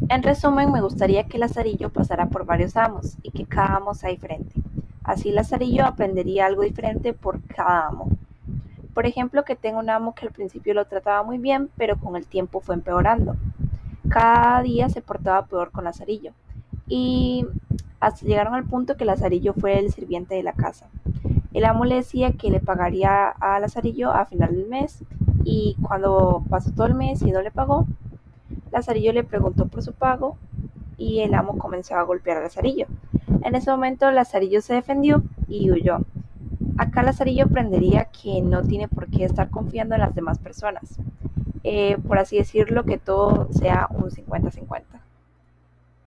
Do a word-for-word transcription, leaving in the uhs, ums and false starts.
En resumen, me gustaría que Lazarillo pasara por varios amos y que cada amo sea diferente. Así Lazarillo aprendería algo diferente por cada amo. Por ejemplo, que tenga un amo que al principio lo trataba muy bien, pero con el tiempo fue empeorando. Cada día se portaba peor con Lazarillo y hasta llegaron al punto que Lazarillo fue el sirviente de la casa. El amo le decía que le pagaría a Lazarillo a final del mes y cuando pasó todo el mes y no le pagó, Lazarillo le preguntó por su pago y el amo comenzó a golpear a Lazarillo. En ese momento Lazarillo se defendió y huyó. Acá Lazarillo aprendería que no tiene por qué estar confiando en las demás personas. Eh, por así decirlo, que todo sea un cincuenta cincuenta.